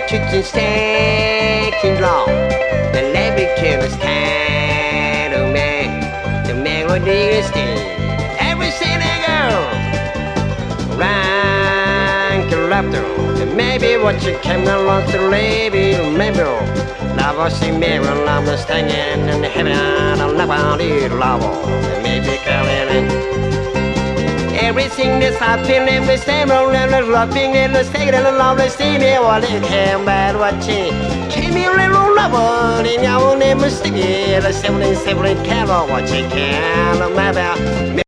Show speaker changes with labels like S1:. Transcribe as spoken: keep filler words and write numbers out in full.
S1: chicken steak in law. The levy can stand to me. The melody is still every single girl. Rank laughter. Maybe what you came along to lady remember. Love was in mirror, love was hanging in the heaven. I love out it, love. Maybe calling. Everything that's happening, every step around and laughing in the state and the love, they see me while they came back watching. Came here a little lover, in your name, mistake. The seventeen, seventeen, camera watching, can't remember.